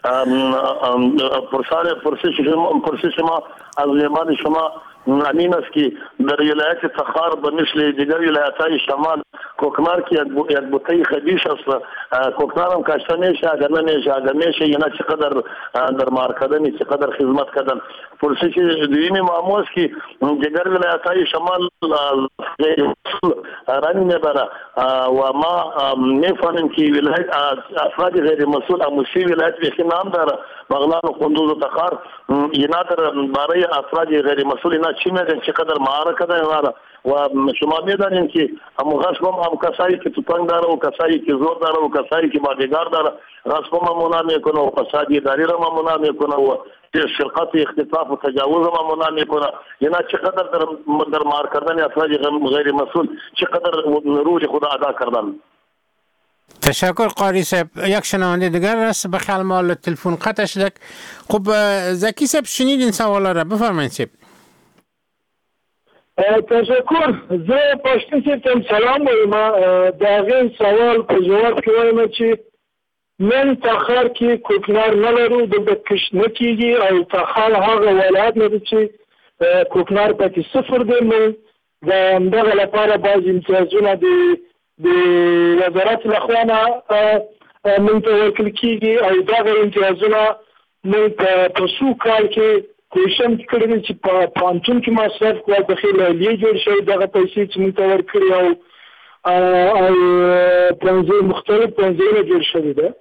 پرسش شما از میهمان شما امین است که در ولایت تخار به مثل دیگر ولایت‌های شمال کوکنار که یک بوته خبیث است، کوکنار هم کاشته میشه، اگر نمیشه اگر میشه اینا چقدر در مارکدن چقدر خدمت کردن. پرسش دویمی معما است که دیگر ولایت‌های شمال رنگ میبره و ما میفهمیم که ولایت افراد غیر مسئول اموسی ولایت به نام داره بغلان و کندوز و تخار، اینا در برای افراد غیر مسئول اینا چی میگن چقدر معرکه داره و شما میدانید که غصب هم کسایی که توپنگ داره و کسایی که زور داره و کسایی که بادیگار داره غصب هم ممنوع میکنه و فساد اداری را ممنوع میکنه و سرقت اختطاف و تجاوز هم ممنوع میکنه. اینا چقدر در مار کردن افراد غیر مسئول چقدر رول خود ادا کردن. تشکر قاری صاحب. یک شنونده دیگر است به خیال مال تلفن قطع شد. خب زکی صاحب شنیدین سوالا را، بفرمایید صاحب. تشکر. زه پښتون ته سلام وایم. دغه سوال په جواب کې وایم چې من تخار کې کوکنار نه لرو، د کش نه کیږي او تخار هغه ولایت نه چې کوکنار پکې صفر دی. من دغه لپاره بعض امتیازونه د وزارت لخوا نه من ته ورکړل کیږي او دغه امتیازونه من په څو کال کې کوشم کړی چې په پانتون کې مصرف کوه د خلالي جوړ شوی دغه پیسې چې موږ ته ورکړي او پنځه مختلف پنځه جوړ شوی ده.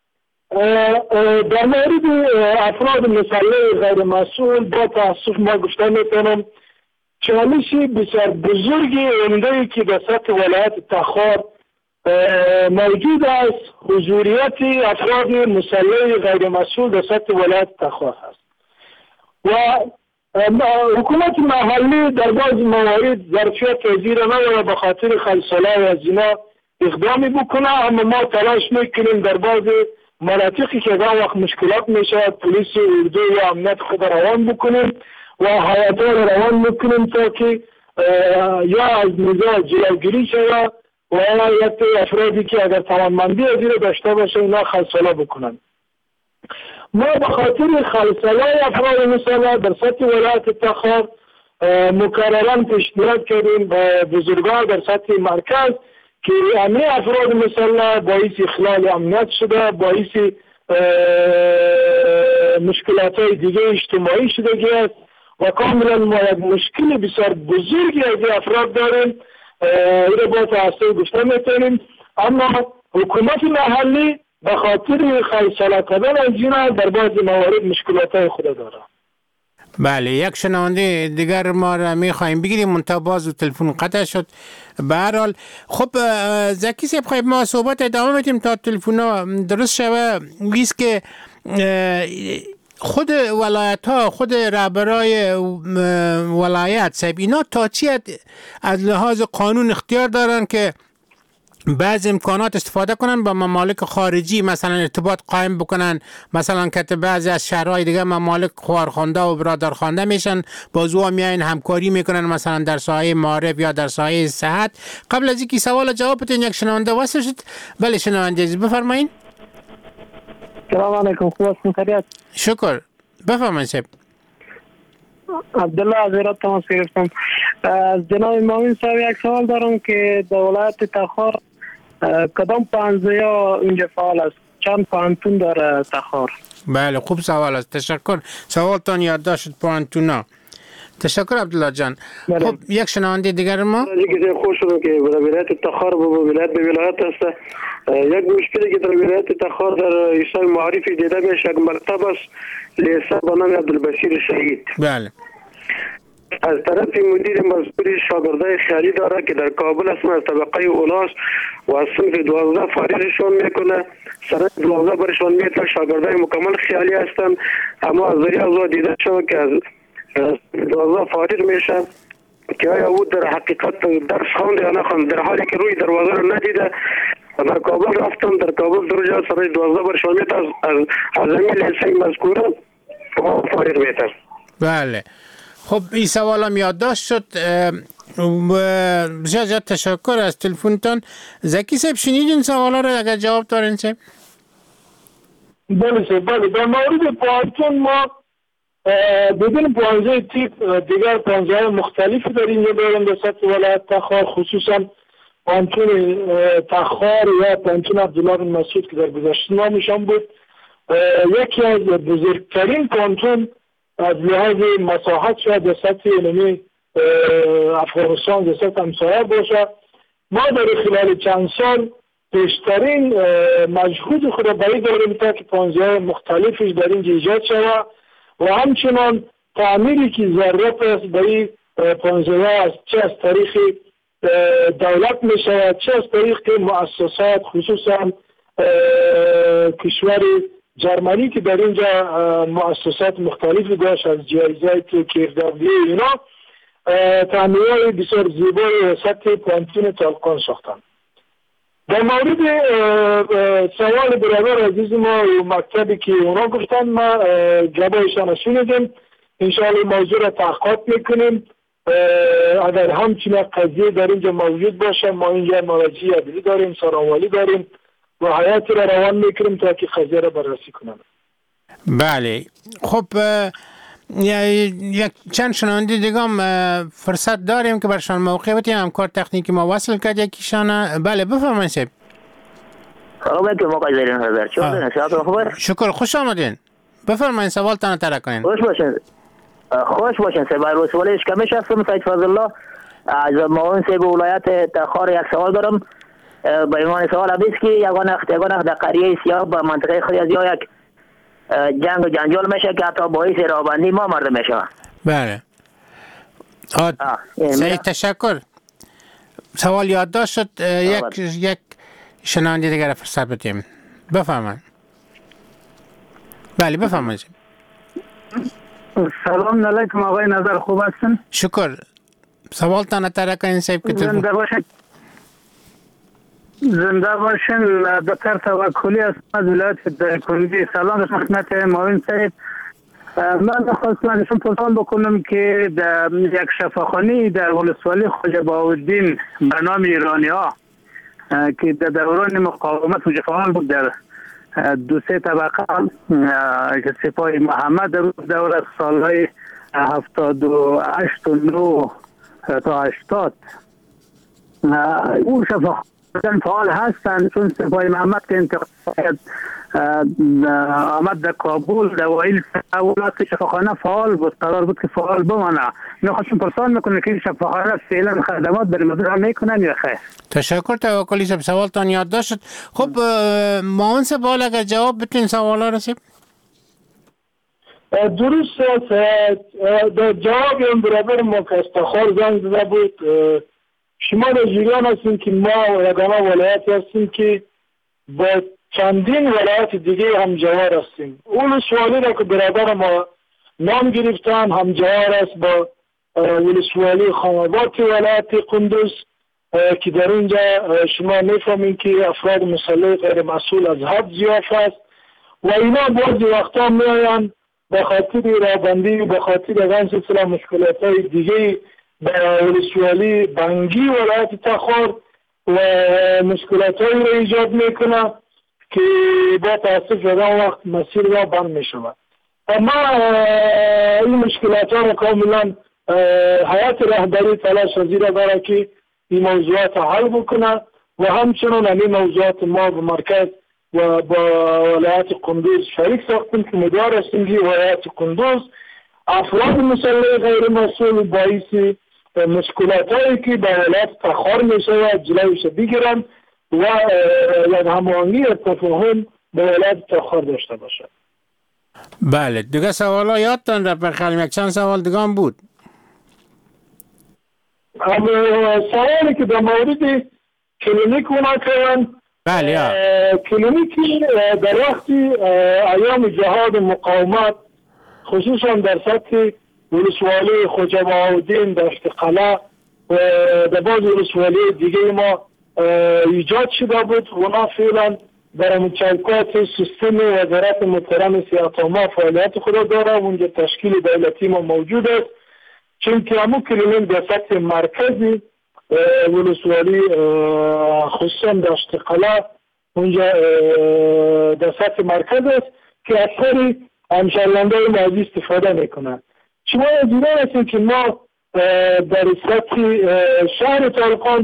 در مورد افراد مسلح غیر مسئول با تاسف ما گفته میتونم چالش بسیار بزرگی عمده‌ای که در سطح ولایت تخار موجود است حضوریت افراد مسلح غیر مسئول در سطح ولایت تخار هست و حکومت محلی در بعض موارد ظرفیت پذیر نداره به خاطر خلصله و زنا اقدامی بکنه، اما ما تلاش میکنیم در بعض مناطقی که در وقت مشکلات میشه پلیس اردو و امنیت خود روان بکنیم و حیاتا روان بکنیم تا که یا از نزاع جلوگیری شود و یا افرادی که اگر توانمندی از این داشته باشه اینا خلصله بکنن. ما به خاطر خلصله افراد مسلح در سطح ولایت تخار مکررا پیشنهاد کردیم به بزرگان در سطح مرکز که همه افراد مسلح باعث اخلال امنیت شده، باعث مشکلات های دیگه اجتماعی شدگی است و کاملا ما یک مشکل بسیار بزرگی از افراد داریم. این با تأثیر گفته میتونیم، اما حکومت محلی به خاطر خلصله کردن از اینا در بعضی موارد مشکلات های خود داره. بله، یک شنونده دیگر ما را میخوایم بگیریم منتها باز و تلفن قطع شد. به هر حال خب زکی صاحب خواهیم ما صحبت ادامه میتیم تا تلفن ها درست شوه. ویست که خود ولایت ها خود رهبرای ولایت صاحب اینا تا چی از لحاظ قانون اختیار دارن که بعض امکانات استفاده کنن با ممالک خارجی مثلا ارتباط قائم بکنن، مثلا که بعضی از شهرهای دیگه ممالک خوارخوانده و برادرخوانده میشن باز او میاین همکاری میکنن مثلا در ساحه معارف یا در ساحه صحت. قبل از اینکه سوال جواب بدین یک شنونده وصل شد. بله شنونده عزیز بفرمایید. سلام علیکم، خوب هستین؟ خیریت؟ شکر، بفرمایید صاحب. عبدالله از ایران تماس گرفتم. از جناب معاون صاحب یک سوال دارم که در ولایت تخار کدام پانزیا اینجا فعال است؟ چند پانتون داره تخار؟ بله خوب سوال است، تشکر. سوالتان یادداشت پانتونا. تشکر عبدالله جان. خب یک شنونده دیگر ما دیگه خوش شدم که در ولایت تخار به ولایت است. یک مشکلی که در ولایت تخار در ایستگاه معارفی دیده میشه یک مکتب است لیسه به نام عبدالبصیر شهید. بله. از طرف مدیر مزدور شاگردای خیالی داره که در کابل است، از طبقه اولاس و از صنف 12 فارغشون میکنه، سنه 12 برشون میتونه شاگردای مکمل خیالی هستن، اما از ذریعه از دیده شد که از 12 فارغ میشه که آیا او در حقیقت درس خونده یا نخونده، در حالی که روی دروازه رو ندیده. در کابل رفتم، در کابل در جا سنه 12 برشون میتونه از زمین لیسه مذکوره فارغ میتونه. بله. خب این سوال هم یادداشت شد. بسیار زیاد تشکر از تلفنتان. زکی صاحب شنیدین سوالا رو اگر جواب دارین صاحب؟ بله صاحب، بله. در مورد پانتون ما بدون پانزه تیپ دیگر پانزه مختلفی داریم. یه داریم در سطح ولایت تخار خصوصا پانتون تخار یا پانتون عبدالله بن مسعود که در گذشته نامشان بود، یکی از بزرگترین پانتون از لحاظ مساحت شاید در سطح علمی افغانستان در سطح همسایه باشه. ما در خلال چند سال بیشترین مجهود خود را برای داریم تا که پانزه مختلفش در اینجا ایجاد شود و همچنان تعمیری که ضرورت است برای پانزه از چه از طریق دولت می شود، چه از طریق مؤسسات، خصوصا کشور جرمنی که در اینجا مؤسسات مختلفی داشت از جایزه کیفدولی اینا، تعمیرهای بسیار زیبای سطح پانتون طالقان ساختن. در مورد سوال برادر عزیز ما و مکتبی که اونا گفتن، ما جوابشان شنیدیم، انشاءالله موضوع را تحقیق میکنیم. اگر همچنین قضیه در اینجا موجود باشه، ما اینجا مراجعی عدلی داریم، سرانوالی داریم و حیات را روان میکنیم تا که قضیه را بررسی کنیم. بله، خب یک چند شنونده دیگه هم فرصت داریم که برشان موقع بتیم همکار تکنیکی ما وصل کرد یکیشان. بله بفرمایید صاحب. شکر، خوش آمدین. بفرمایید سوالتان طرح کنین. خوش باشین صاحب. رسولیش کمیش هستم، سید فضل الله از معاون صاحب ولایت تخار. یک سوال دارم به عنوان سوال است که یگان در قریه سیاه به منطقه خود از یا یک جنگ و جنجال میشه که حتی باعث راهبندی ما مردم میشه. بله سید تشکر. سوال یادداشت شد. یک شنونده دیگر فرصت بدیم. بفرمایید. بله بفرمایید. سلام علیکم آقای نظر، خوب هستن؟ شکر. سوالتان طرح کنین صاحب که زنده باشین. زنده باشین. دکتر توکلی از ولایت دایکنی. سلام خدمت معاون صاحب. من خواستم ازشون پرسان بکنم که در یک شفاخانه در ولسوالی خواجه بهاءالدین به نام ایرانی‌ها که در دوران مقاومت وجود فعال بود، در دو سه طبقه که سپاه محمد در دور از سالهای 78 و 9 تا 80 اون شفاخانه فعال هستند، چون سپاه محمد که انتقال آمد در کابل در اوایل اولات شفاخانه فعال بود، قرار بود که فعال بمانه. میخواستم پرسان میکنه که این شفاخانه فعلا خدمات برای مردم میکنن یا خیر؟ تشکر توکلی صاحب، سوالتان یادداشت شد. خب معاون صاحب اگر جواب بتین سوالا رسید. درست است. در جواب این برادر ما که استخار زنگ زده بود، شما در جریان هستیم که ما یگانه ولایت هستیم که با چندین ولایت دیگه همجوار هستیم. اون سوالی را که برادر ما نام گرفتن همجوار است با ولسوالی خانوات ولایت قندوز که در اینجا شما میفهمین که افراد مسلح غیر مسئول از حد زیاف است و اینا بعضی وقتا میاین به خاطر رابندی، به خاطر از سلسله مشکلات های دیگه به ولسوالی بنگی ولایت تخار و مشکلات هایی را ایجاد میکنه که با تاسف در وقت مسیر را بند می شود. اما این مشکلات ها را کاملا حیات رهبری تلاش از را داره که این موضوعات حل بکنه و همچنان این موضوعات ما به مرکز و با ولایت قندوز شریک ساختیم که مدار هستیم که ولایت قندوز افراد مسلح غیر مسئول باعث مشکلات هایی که به ولایت تخار می شود جلویش بگیرن و یک هماهنگی تفاهم به ولایت تخار داشته باشد. بله دیگه سوالا یادتان رفت بخریم. یک چند سوال دیگه هم بود. سوالی که در مورد کلینیک اونا کردن. بله کلینیکی در وقتی ایام جهاد مقاومت خصوصا در سطح ولسوالی خواجه بهاءالدین دشت قلعه و در بعض ولسوالی دیگه ما ایجاد شده بود. اونا فعلا در مچلکات سیستم وزارت محترم صحت‌عامه فعالیت خود داره. اونجا تشکیل دولتی ما موجود است، چون که همون کلینیک در سطح مرکزی ولسوالی خصوصا دشت قلعه اونجا در سطح مرکز است که اکثر همشهریانده ما استفاده میکنند. شما دیدن هستیم که ما در سطح شهر طالقان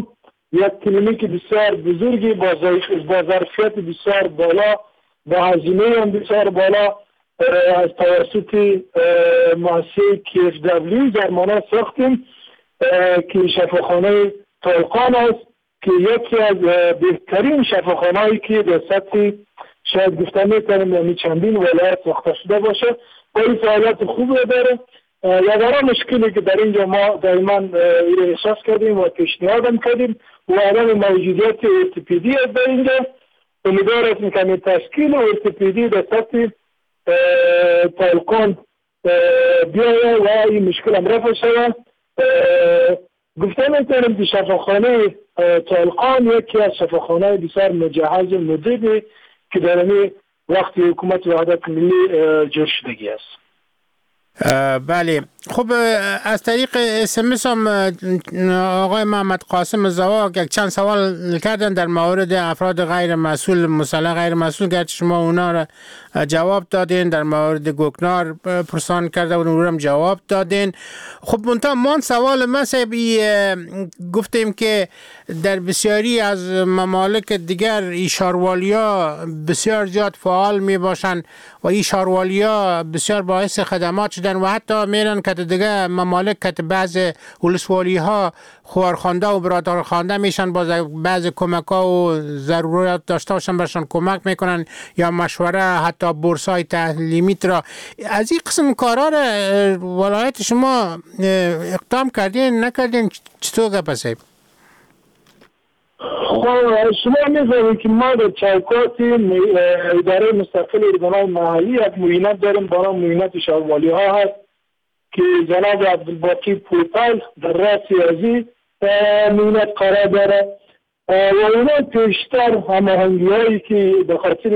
یک کلینیک بسیار بزرگی با ظرفیت بسیار بالا، با هزینه هم بسیار بالا از توسط مؤسسه KFW در مانا ساختیم که شفاخانه طالقان است که یکی از بهترین شفاخانه‌ای که در سطح شاید گفتن میتونم یعنی چندین ولایت ساخته شده باشه با این فعالیت خوب داره. یادارا مشکلی که در اینجا ما دائما احساس کردیم و پیشنهادم کردیم و عدم موجودیت ارتوپدی است در اینجا. امیدوار هستیم که تشکیل ارتوپدی در سطح طالقان بیایه و این مشکل هم رفع شود. گفتن میتونم که شفاخانه طالقان یکی از شفاخانه بسیار مجهز مدیدی که در این وقتی حکومت وحدت ملی جور شدگی است. بله خب از طریق SMS هم آقای محمد قاسم زوا یک چند سوال کردن در مورد افراد غیر مسئول مسلح غیر مسئول گرچه شما اونا را جواب دادین، در مورد گوکنار پرسان کرده و اون هم جواب دادین. خب منتها من سوال مذهبی گفتیم که در بسیاری از ممالک دیگر ای شاروالیا بسیار زیاد فعال می باشن و ای شاروالیا بسیار باعث خدمات شدن و حتی میرن که دیگه ممالک که بعض ولسوالی ها خوارخوانده و برادرخوانده میشن با بعض کمک ها و ضرورت داشته باشن برشان کمک میکنن یا مشوره حتی بورسای تعلیمی را. از این قسم کارا را ولایت شما اقدام کردین نکردین چطور گپسه؟ خب شما می‌فهمید که ما در چوکات اداره مستقل ارگان‌های محلی یک معینت داریم با نام معینت شاروالی ها هست که جناب عبدالباقی پورتال در رأس ریاضی معینت قرار داره و اونا پیشتر هماهنگی هایی که به خاطر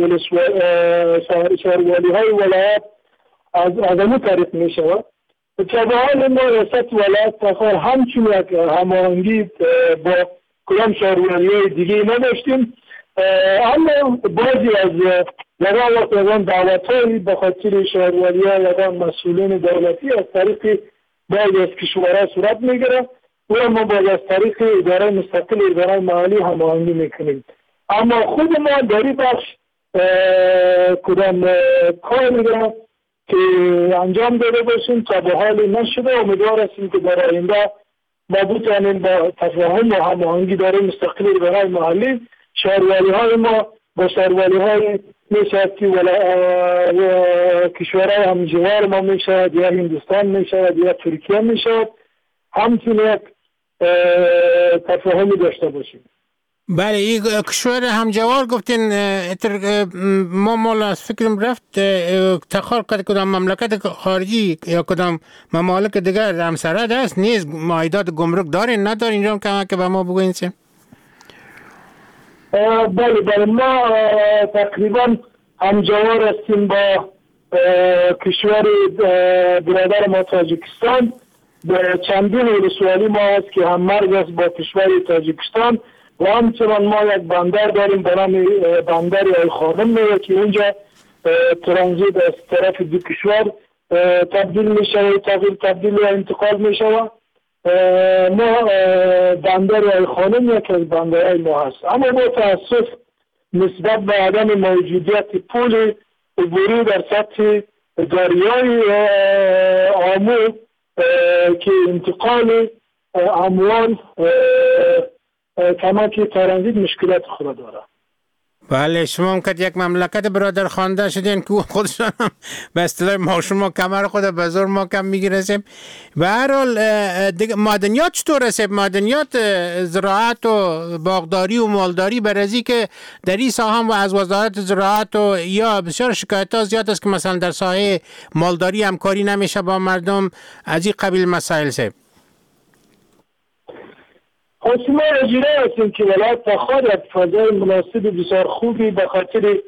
شاروالی های ولایت از امو تعریف می شود. به حال ما ریاست ولایت تخار همچون یک هماهنگی با کدام شاروالی های دیگه نداشتیم، اما بعضی از یگان وقت یگان دعوت هایی به خاطر شاروالی ها یگان مسئولین دولتی از طریق بعضی از کشورها صورت میگیره و ما باید از طریق اداره مستقل اداره محلی هماهنگی میکنیم. اما خود ما در این بخش کدام کار میگیرم که انجام داده باشیم تا به حال نشده. امیدوار هستیم که در آینده ما بتوانیم با تفاهم و هماهنگی داره مستقل اداره محلی شهروالی های ما با شهروالی های میشود که کشورهای همجوار ما میشود یا هندوستان میشود یا ترکیه میشود همچنین یک تفاهمی داشته باشیم. بله این کشور همجوار گفتین ما مال از فکرم رفت تخار کدام مملکت خارجی یا کدام ممالک دیگر همسرد است نیز معاهدات گمرک دارین ندارین اینجا کمک به ما بگوین چه؟ بله ما تقریبا همجوار هستیم با کشور برادر ما تاجیکستان. چندین ولسوالی ما هست که هم مرز است با کشور تاجیکستان و همچنان ما یک بندر داریم به نام بندر ای خانم که اونجا ترانزیت از طرف دو کشور تبدیل می شود تبدیل و انتقال می شود. ما بندر ای خانم یکی از بندرهای ما هست، اما با تاسف نسبت به عدم موجودیت پول عبوری در سطح دریای آمو که انتقال اموال کمک ترانزیت مشکلات خود داره. بله شما هم که یک مملکت برادر خوانده شدین که خودشان هم به اصطلاح ما شما کمر خود به زور ما کم میگیرسیم. به هر حال معدنیات چطور هست؟ معدنیات زراعت و باغداری و مالداری برازی که در این ساحه هم و از وزارت زراعت و یا بسیار شکایت ها زیاد است که مثلا در ساحه مالداری همکاری نمیشه با مردم از این قبیل مسائل سه. ما اجیره هستیم که ولایت تخار یک فضای مناسب بسیار خوبی به خاطر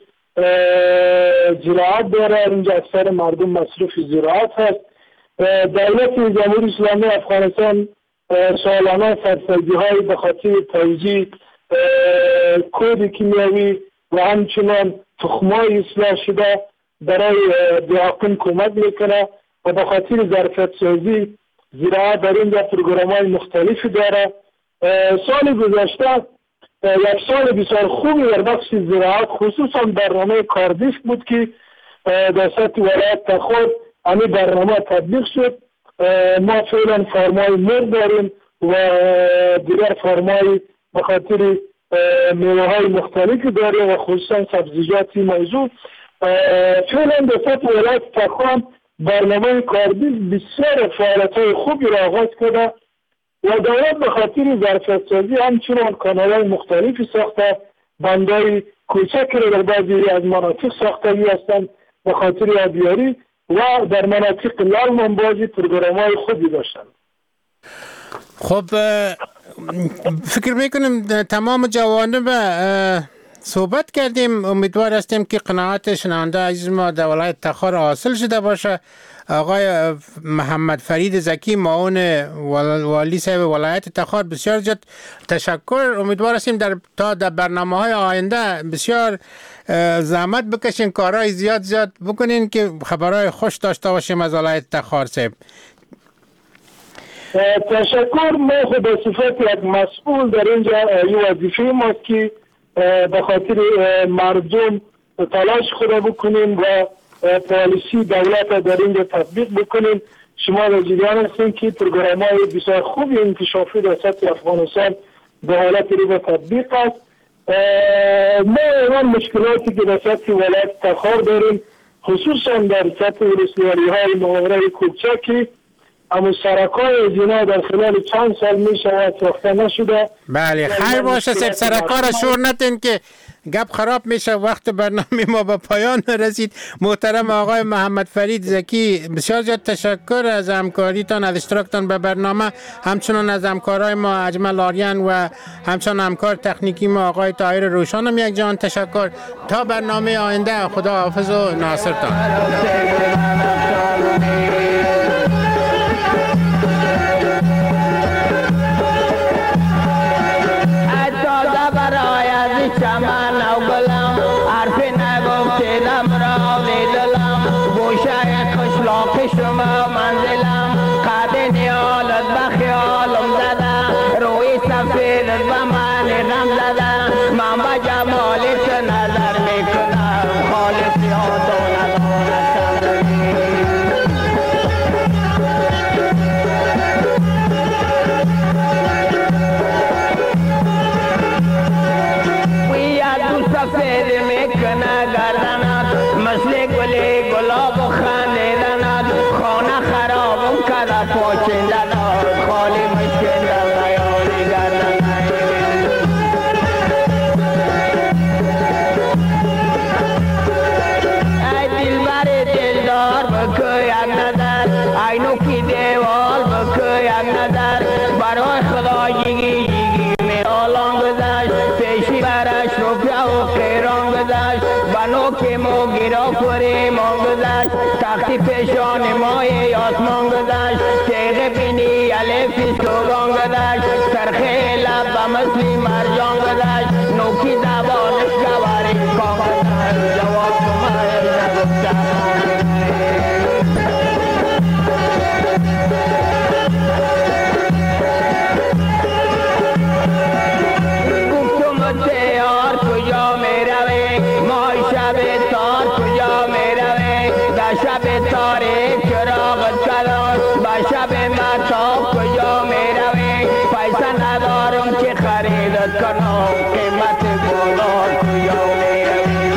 زراعت داره. اینجا اکثر مردم مصروف زراعت هست. دولت جمهوری اسلامی افغانستان سالانه سبسیدی های به خاطر توزیع کود کیمیاوی و همچنان تخمای اصلاح شده برای دیاقین کمک میکنه و به خاطر ظرفیت سازی زراعت در اینجا پروگرام های مختلفی داره سال گذشته یک سال بسیار خوبی در بخش زراعت خصوصا برنامه کاردیسک بود که در سطح ولایت تخار همین برنامه تطبیق شد. ما فعلا فارمای مر داریم و دیگر فارمای به خاطر میوه های مختلفی داریم و خصوصا سبزیجاتی موضوع. فعلا در سطح ولایت تخار برنامه کاردیسک بسیار فعالیت های خوبی را آغاز کرده و دولت به خاطر ظرفیت سازی همچنان کانال‌های مختلفی ساخته، بندهای کوچکی را در بعضی از مناطق ساختگی هستند به خاطر آبیاری و در مناطق لال هم بازی پروگرام‌های خودی داشتند. خب فکر میکنم تمام جوانب صحبت کردیم. امیدوار هستیم که قناعت شنونده عزیز ما در ولایت تخار حاصل شده باشه. آقای محمد فرید زکی معاون والی صاحب ولایت تخار بسیار زیاد تشکر. امیدوار هستیم تا در برنامه‌های آینده بسیار زحمت بکشین، کارهای زیاد بکنین که خبرهای خوش داشته باشیم از ولایت تخار صاحب. تشکر. ما خود به صفت یک مسئول در اینجا وظیفه ماست که به خاطر مردم تلاش خود بکنیم و پالیسی دولت در اینجا تطبیق بکنیم. شما در جریان هستین که پروگرام‌های بسیار خوبی انکشافی در سطح افغانستان به حالت رو تطبیق است. ما اون مشکلاتی که در سطح ولایت تخار داریم خصوصا در سطح ولسوالی‌های محاوره کوچکی اما سرکای از اینا در خلال چند سال می شود ساخته نشده. بله خیر باشه سب سرکار شور نتین که گپ خراب میشه. وقت برنامه ما به پایان رسید. محترم آقای محمد فرید زکی بسیار زیاد تشکر از همکاریتان، از اشتراکتان به برنامه، همچنان از همکارای ما اجمل آریان و همچنان همکار تکنیکی ما آقای طاهر روشان هم یک جان تشکر. تا برنامه آینده خدا حافظ و ناصرتان. چمن و گلم حرف نگفته دم را دلم گوشه قشلاق شما منزلم قد نیالت به خیالم زده روی سفیدت به من غم زده من به جمالت نظر میکنم خالص یاد و ندارد سفید میکنه گردنات مثل گلی گلاب و خندیدنات خانه خرابم کده پاچیندنات خالی مشکل در خیالی گردنات ای دلبر دلدار بکو یک نظر ای نوکی دیوال بکو یک نظر برای خدا جیگی می آلان گذشت پیشی برش رو پیاو قیران گذشت بنو که مو گیرا پوری ما گذشت تختی پیشان مای آسمان گذشت تیغ بینی علیفی سوگان گذشت سرخه لب مثلی مرجان گذشت نوکی زبانش گواری کام گذشت جواب کمه نگفتم شب تاریک چراغ کلان با شب مطاب کجا می روی پیسه ندارم که خریدت کنم قیمت گلار کجا می روی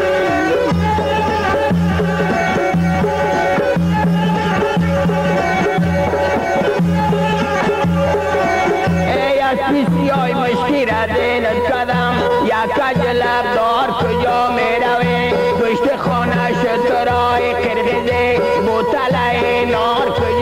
ای از پیسیای مشکی را دینت کدم یک کج لب دار کجا می روی پشت خانه شترای قرغزی بوتلای نار کجا